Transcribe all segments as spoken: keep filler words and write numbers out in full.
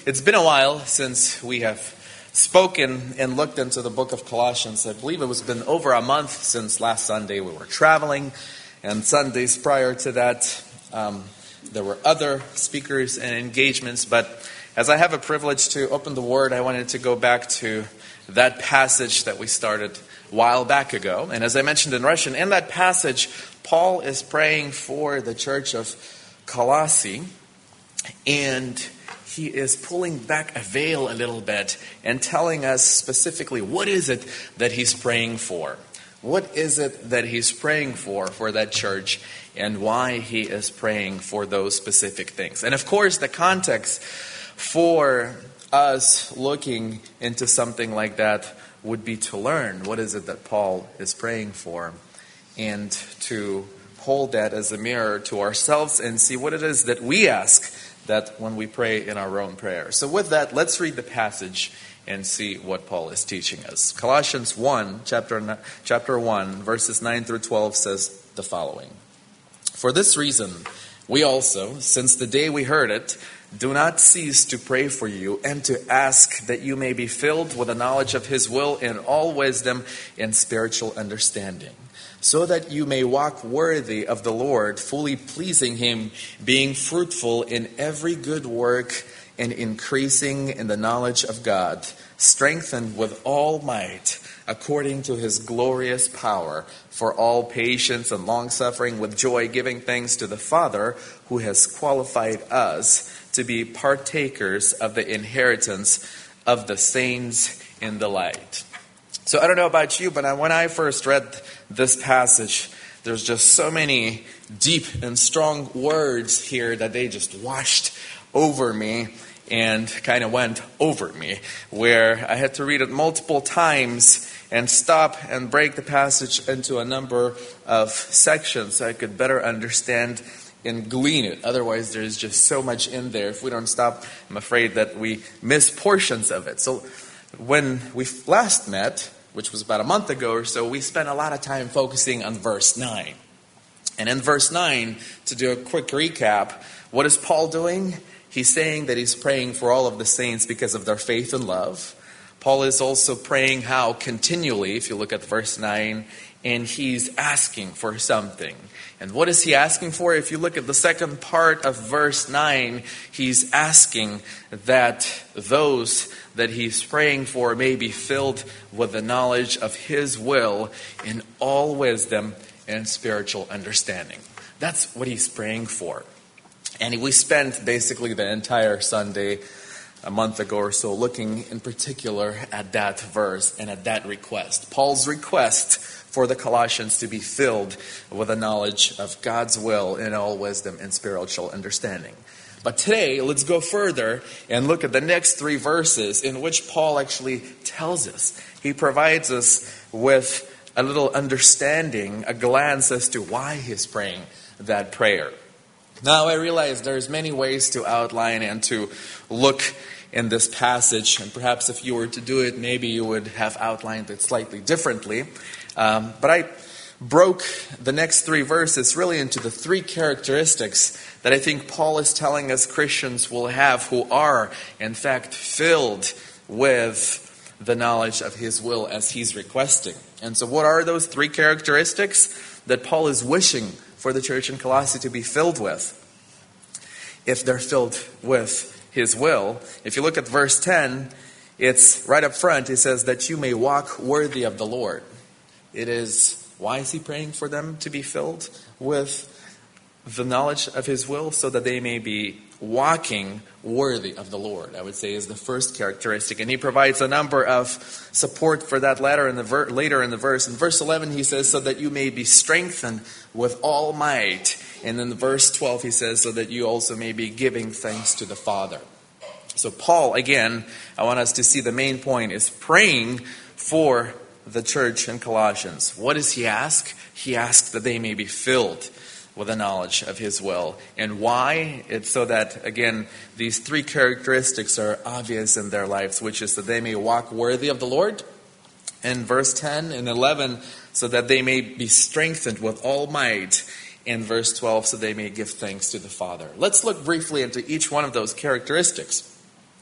it's been a while since we have spoken and looked into the book of Colossians. I believe it was been over a month since last Sunday we were traveling, and Sundays prior to that um, there were other speakers and engagements. But as I have a privilege to open the Word, I wanted to go back to that passage that we started a while back ago. And as I mentioned in Russian, in that passage, Paul is praying for the church of Colossae, and he is pulling back a veil a little bit and telling us specifically what is it that he's praying for. What is it that he's praying for for that church, and why he is praying for those specific things. And of course, the context for us looking into something like that would be to learn what is it that Paul is praying for, and to hold that as a mirror to ourselves and see what it is that we ask that when we pray in our own prayer. So with that, let's read the passage and see what Paul is teaching us. Colossians one, chapter, chapter one, verses nine through twelve says the following. For this reason, we also, since the day we heard it, do not cease to pray for you and to ask that you may be filled with the knowledge of His will in all wisdom and spiritual understanding, so that you may walk worthy of the Lord, fully pleasing Him, being fruitful in every good work and increasing in the knowledge of God, strengthened with all might, according to His glorious power, for all patience and long-suffering with joy, giving thanks to the Father who has qualified us to be partakers of the inheritance of the saints in the light. So I don't know about you, but when I first read this passage, there's just so many deep and strong words here that they just washed over me and kind of went over me, where I had to read it multiple times and stop and break the passage into a number of sections so I could better understand and glean it. Otherwise, there's just so much in there. If we don't stop, I'm afraid that we miss portions of it. So when we last met, which was about a month ago or so, we spent a lot of time focusing on verse nine. And in verse nine, to do a quick recap, what is Paul doing? He's saying that he's praying for all of the saints because of their faith and love. Paul is also praying how continually, if you look at verse nine, and he's asking for something. And what is he asking for? If you look at the second part of verse nine, he's asking that those that he's praying for may be filled with the knowledge of His will in all wisdom and spiritual understanding. That's what he's praying for. And we spent basically the entire Sunday a month ago or so looking in particular at that verse and at that request. Paul's request for the Colossians to be filled with the knowledge of God's will in all wisdom and spiritual understanding. But today, let's go further and look at the next three verses in which Paul actually tells us. He provides us with a little understanding, a glance as to why he's praying that prayer. Now, I realize there's many ways to outline and to look in this passage, and perhaps if you were to do it, maybe you would have outlined it slightly differently. Um, but I broke the next three verses really into the three characteristics that I think Paul is telling us Christians will have who are, in fact, filled with the knowledge of His will as he's requesting. And so what are those three characteristics that Paul is wishing for the church in Colossae to be filled with? If they're filled with His will, if you look at verse ten, it's right up front. It says that you may walk worthy of the Lord. It is, why is he praying for them to be filled with the knowledge of His will? So that they may be walking worthy of the Lord, I would say, is the first characteristic. And he provides a number of support for that later in the ver- later in the verse. In verse eleven, he says, so that you may be strengthened with all might. And in verse twelve, he says, so that you also may be giving thanks to the Father. So Paul, again, I want us to see the main point, is praying for the church in Colossians. What does he ask? He asks that they may be filled with the knowledge of His will. And why? It's so that, again, these three characteristics are obvious in their lives, which is that they may walk worthy of the Lord. In verse ten and eleven, so that they may be strengthened with all might. In verse twelve, so they may give thanks to the Father. Let's look briefly into each one of those characteristics.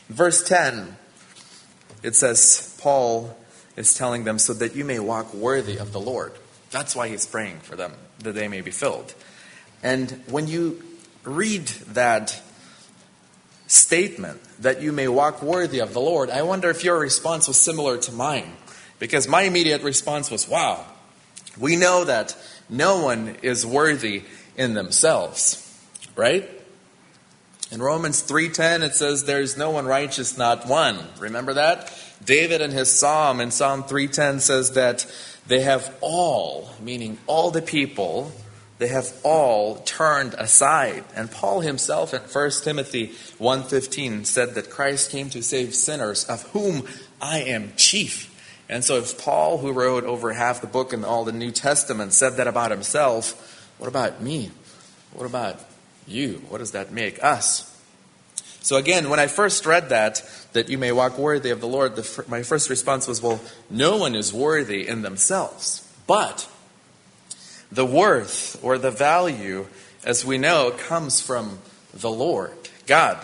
Verse ten, it says, Paul is telling them, so that you may walk worthy of the Lord. That's why he's praying for them, that they may be filled. And when you read that statement, that you may walk worthy of the Lord, I wonder if your response was similar to mine. Because my immediate response was, wow, we know that no one is worthy in themselves, right? In Romans three ten, it says, there is no one righteous, not one. Remember that? David in his psalm, in Psalm three ten, says that they have all, meaning all the people, they have all turned aside. And Paul himself in First Timothy one fifteen said that Christ came to save sinners, of whom I am chief. And so if Paul, who wrote over half the book in all the New Testament, said that about himself, what about me? What about you? What does that make us? So again, when I first read that, that you may walk worthy of the Lord, the, my first response was, well, no one is worthy in themselves. But the worth or the value, as we know, comes from the Lord, God.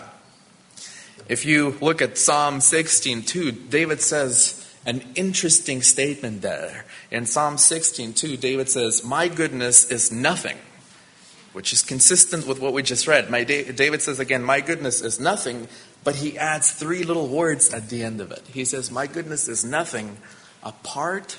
If you look at Psalm sixteen two, David says an interesting statement there. In Psalm sixteen two, David says, my goodness is nothing, which is consistent with what we just read. My David says again, my goodness is nothing, but he adds three little words at the end of it. He says, my goodness is nothing apart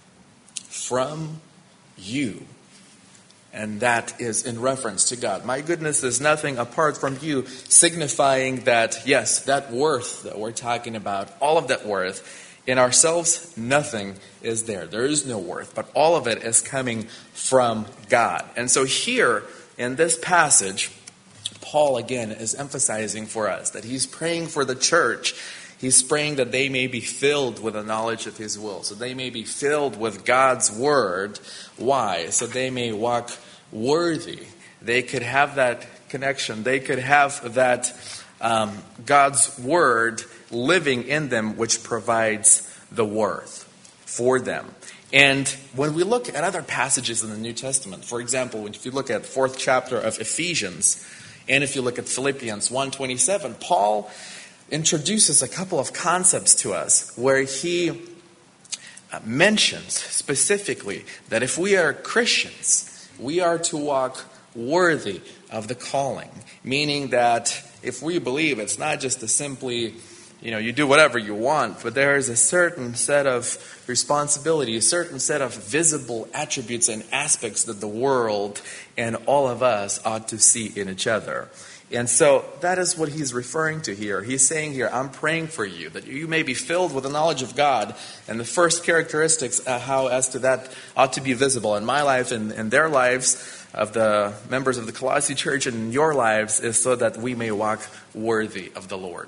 from you. And that is in reference to God. My goodness is nothing apart from you, signifying that, yes, that worth that we're talking about, all of that worth, in ourselves, nothing is there. There is no worth, but all of it is coming from God. And so here, in this passage, Paul again is emphasizing for us that he's praying for the church. He's praying that they may be filled with the knowledge of his will. So they may be filled with God's word. Why? So they may walk worthy. They could have that connection. They could have that um, God's word living in them, which provides the worth for them. And when we look at other passages in the New Testament, for example, if you look at the fourth chapter of Ephesians, and if you look at Philippians one twenty-seven, Paul introduces a couple of concepts to us where he mentions specifically that if we are Christians, we are to walk worthy of the calling. Meaning that if we believe it's not just a simply, you know, you do whatever you want, but there is a certain set of responsibility, a certain set of visible attributes and aspects that the world and all of us ought to see in each other. And so that is what he's referring to here. He's saying here, I'm praying for you, that you may be filled with the knowledge of God. And the first characteristics, uh, how as to that ought to be visible in my life and in their lives, of the members of the Colossae church and in your lives, is so that we may walk worthy of the Lord.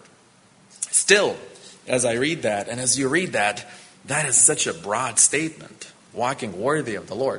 Still, as I read that, and as you read that, that is such a broad statement, walking worthy of the Lord.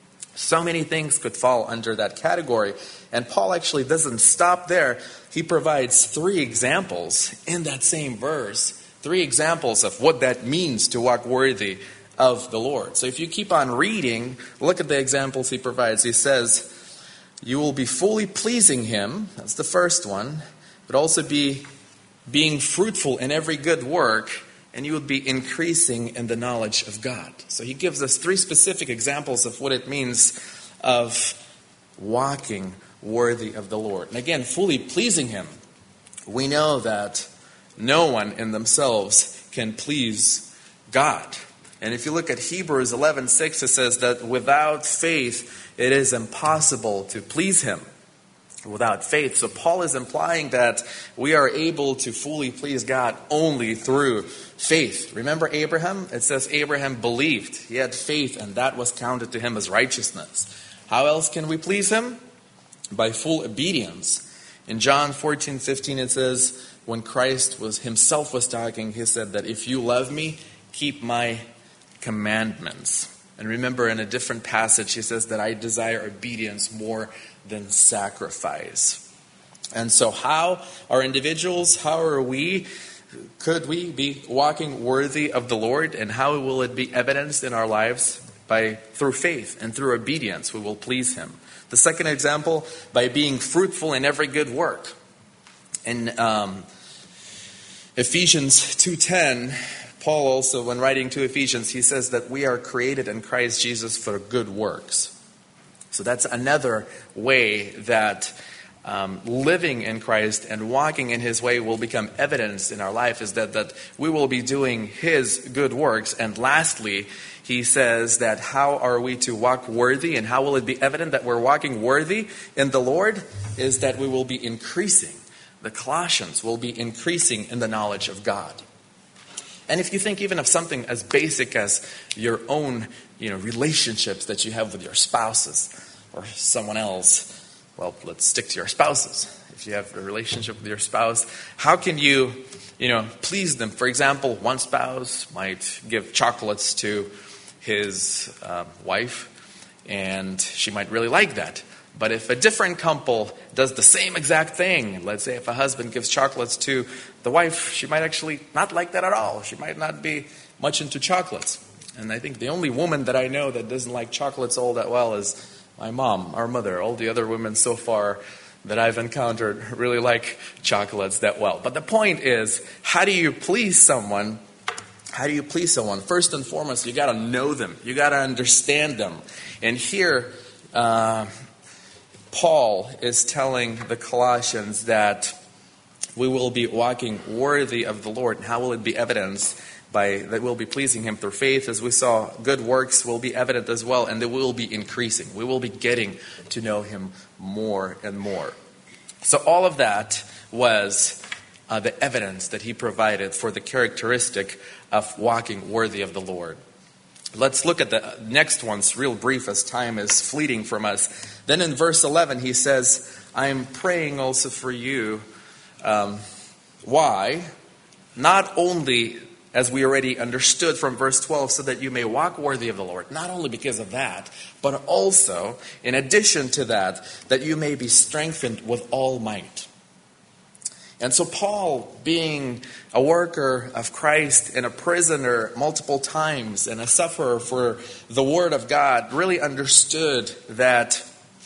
So many things could fall under that category. And Paul actually doesn't stop there. He provides three examples in that same verse. Three examples of what that means to walk worthy of the Lord. So if you keep on reading, look at the examples he provides. He says, you will be fully pleasing him. That's the first one. But also be being fruitful in every good work. And you will be increasing in the knowledge of God. So he gives us three specific examples of what it means of walking worthy of the Lord. And again, fully pleasing him. We know that no one in themselves can please God. And if you look at Hebrews eleven six, it says that without faith, it is impossible to please him. Without faith. So Paul is implying that we are able to fully please God only through faith. Remember Abraham? It says Abraham believed. He had faith and that was counted to him as righteousness. How else can we please him? By full obedience. In John fourteen fifteen it says, when Christ was himself was talking, he said that if you love me, keep my commandments. And remember in a different passage, he says that I desire obedience more than sacrifice. And so how are individuals, how are we, could we be walking worthy of the Lord? And how will it be evidenced in our lives? By through faith and through obedience, we will please him. The second example, by being fruitful in every good work. In um, Ephesians two ten, Paul also, when writing to Ephesians, he says that we are created in Christ Jesus for good works. So that's another way that um, living in Christ and walking in His way will become evidence in our life, is that, that we will be doing His good works. And lastly, he says that how are we to walk worthy, and how will it be evident that we're walking worthy in the Lord, is that we will be increasing. The Colossians will be increasing in the knowledge of God. And if you think even of something as basic as your own, you know, relationships that you have with your spouses or someone else, well, let's stick to your spouses. If you have a relationship with your spouse, how can you, you know, please them? For example, one spouse might give chocolates to his uh, wife, and she might really like that. But if a different couple does the same exact thing, let's say if a husband gives chocolates to the wife, she might actually not like that at all. She might not be much into chocolates. And I think the only woman that I know that doesn't like chocolates all that well is my mom, our mother. All the other women so far that I've encountered really like chocolates that well. But the point is, how do you please someone? How do you please someone? First and foremost, you got to know them. You got to understand them. And here, uh, Paul is telling the Colossians that we will be walking worthy of the Lord. And how will it be evidenced? By that we'll be pleasing Him through faith. As we saw, good works will be evident as well, and they will be increasing. We will be getting to know Him more and more. So all of that was uh, the evidence that he provided for the characteristic of walking worthy of the Lord. Let's look at the next ones real brief as time is fleeting from us. Then in verse eleven he says, I am praying also for you. Um, why? Not only, as we already understood from verse twelve, so that you may walk worthy of the Lord. Not only because of that, but also, in addition to that, that you may be strengthened with all might. And so Paul, being a worker of Christ and a prisoner multiple times and a sufferer for the Word of God, really understood that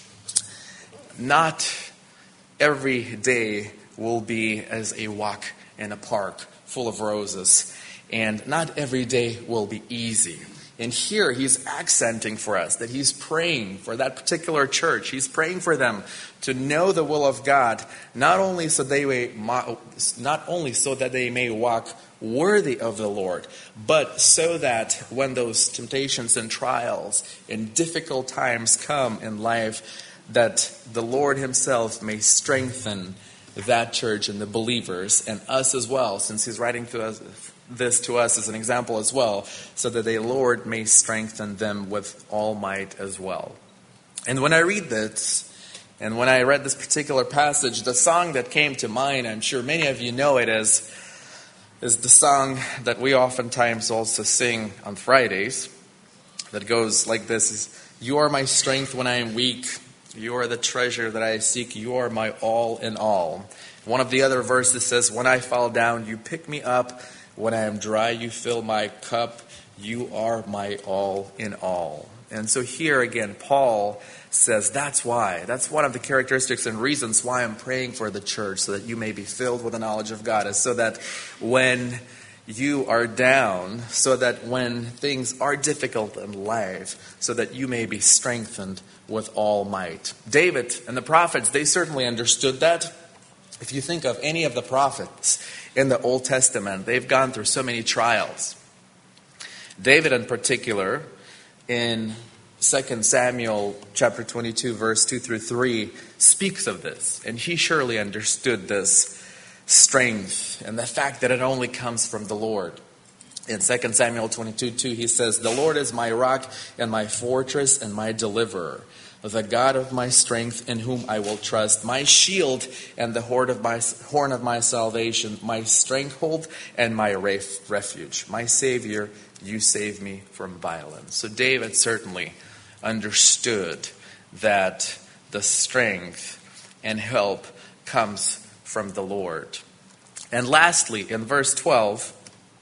not every day will be as a walk in a park full of roses. And not every day will be easy. And here he's accenting for us that he's praying for that particular church. He's praying for them to know the will of God, not only so they may, not only so that they may walk worthy of the Lord, but so that when those temptations and trials and difficult times come in life, that the Lord Himself may strengthen that church and the believers and us as well, since He's writing to us this to us as an example as well, so that the Lord may strengthen them with all might as well. And when I read this, and when I read this particular passage, the song that came to mind, I'm sure many of you know it as, is the song that we oftentimes also sing on Fridays, that goes like this: You are my strength when I am weak. You are the treasure that I seek. You are my all in all. One of the other verses says, when I fall down, you pick me up. When I am dry, you fill my cup. You are my all in all. And so here again, Paul says that's why. That's one of the characteristics and reasons why I'm praying for the church, so that you may be filled with the knowledge of God, is so that when you are down, so that when things are difficult in life, so that you may be strengthened with all might. David and the prophets, they certainly understood that. If you think of any of the prophets in the Old Testament, they've gone through so many trials. David in particular, in Second Samuel chapter twenty-two, verse two through three, speaks of this. And he surely understood this strength and the fact that it only comes from the Lord. In Second Samuel twenty-two, two, he says, The Lord is my rock and my fortress and my deliverer, the God of my strength, in whom I will trust, my shield and the horn of my, horn of my salvation, my stronghold and my refuge. My Savior, you save me from violence. So David certainly understood that the strength and help comes from the Lord. And lastly, in verse twelve,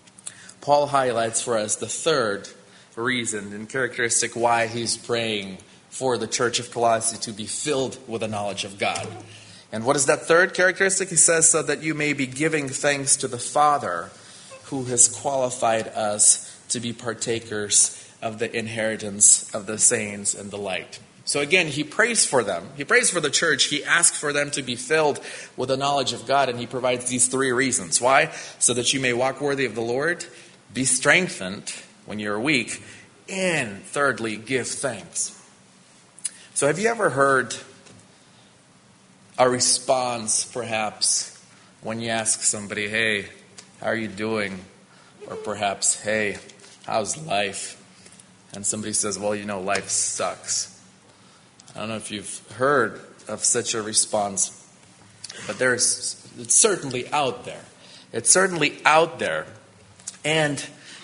Paul highlights for us the third reason and characteristic why he's praying for the church of Colossae to be filled with the knowledge of God. And what is that third characteristic? He says, so that you may be giving thanks to the Father who has qualified us to be partakers of the inheritance of the saints in the light. So again, he prays for them. He prays for the church. He asks for them to be filled with the knowledge of God, and he provides these three reasons. Why? So that you may walk worthy of the Lord, be strengthened when you're weak, and thirdly, give thanks. So have you ever heard a response, perhaps, when you ask somebody, hey, how are you doing? Or perhaps, hey, how's life? And somebody says, well, you know, life sucks. I don't know if you've heard of such a response, but there's, it's certainly out there. It's certainly out there. And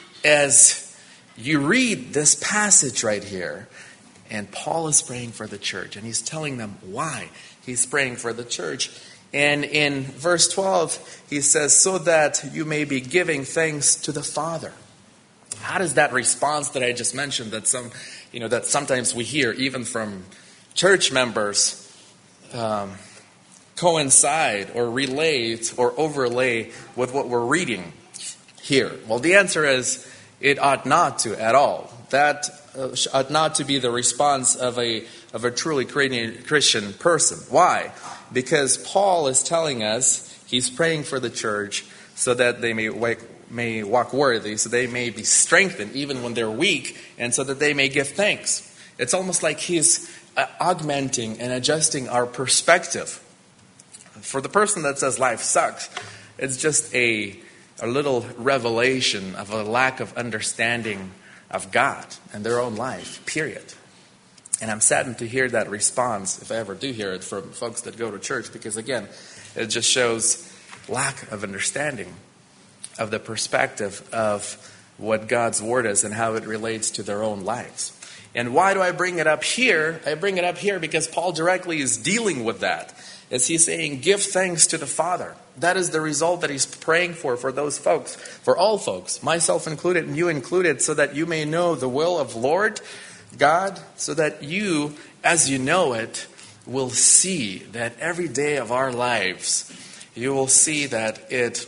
as you read this passage right here, and Paul is praying for the church, and he's telling them why he's praying for the church. And in verse twelve, he says, so that you may be giving thanks to the Father. How does that response that I just mentioned, that some, you know, that sometimes we hear even from church members, um, coincide or relate or overlay with what we're reading here? Well, the answer is it ought not to at all. That uh, ought not to be the response of a of a truly Christian person. Why? Because Paul is telling us he's praying for the church so that they may wake, may walk worthy, so they may be strengthened even when they're weak, and so that they may give thanks. It's almost like he's uh, augmenting and adjusting our perspective. For the person that says life sucks, it's just a, a little revelation of a lack of understanding of God and their own life, period. And I'm saddened to hear that response, if I ever do hear it, from folks that go to church, because again, it just shows lack of understanding of the perspective of what God's Word is and how it relates to their own lives. And why do I bring it up here? I bring it up here because Paul directly is dealing with that. As he's saying, give thanks to the Father. That is the result that he's praying for, for those folks, for all folks, myself included and you included, so that you may know the will of Lord God, so that you, as you know it, will see that every day of our lives, you will see that it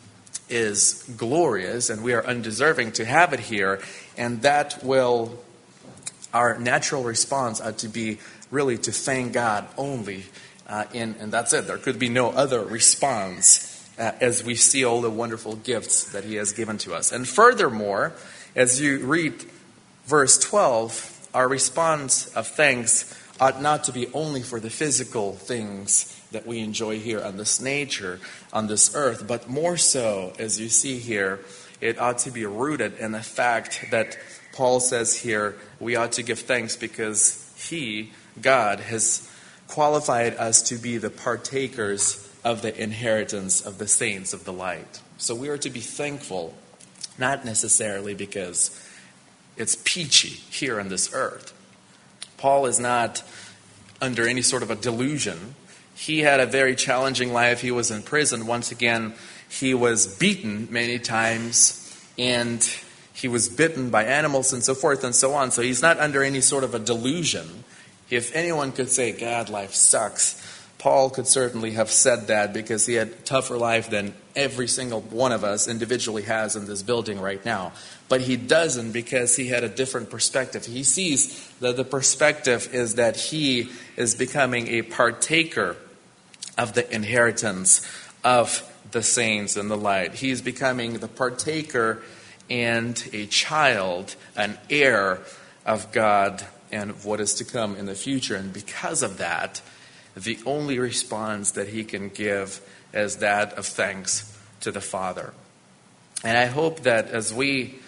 is glorious and we are undeserving to have it here, and that will, our natural response ought to be really to thank God only, uh, in, and that's it. There could be no other response uh, as we see all the wonderful gifts that He has given to us. And furthermore, as you read verse twelve, our response of thanks ought not to be only for the physical things that we enjoy here on this nature, on this earth, but more so, as you see here, it ought to be rooted in the fact that Paul says here, we ought to give thanks because He, God, has qualified us to be the partakers of the inheritance of the saints of the light. So we are to be thankful, not necessarily because it's peachy here on this earth. Paul is not under any sort of a delusion. He had a very challenging life. He was in prison. Once again, he was beaten many times, and he was bitten by animals and so forth and so on. So he's not under any sort of a delusion. If anyone could say, God, life sucks, Paul could certainly have said that, because he had a tougher life than every single one of us individually has in this building right now. But he doesn't, because he had a different perspective. He sees that the perspective is that he is becoming a partaker of the inheritance of the saints in the light. He's becoming the partaker and a child, an heir of God and of what is to come in the future. And because of that, the only response that he can give is that of thanks to the Father. And I hope that as we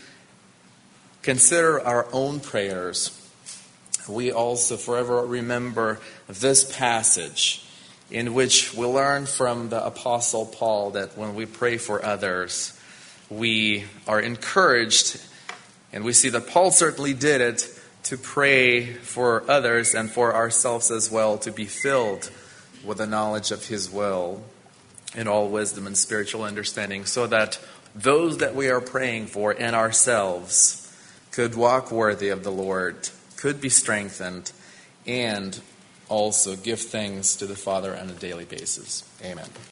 consider our own prayers, we also forever remember this passage in which we learn from the Apostle Paul that when we pray for others, we are encouraged, and we see that Paul certainly did it, to pray for others and for ourselves as well, to be filled with the knowledge of His will in all wisdom and spiritual understanding, so that those that we are praying for and ourselves could walk worthy of the Lord, could be strengthened, and also give thanks to the Father on a daily basis. Amen.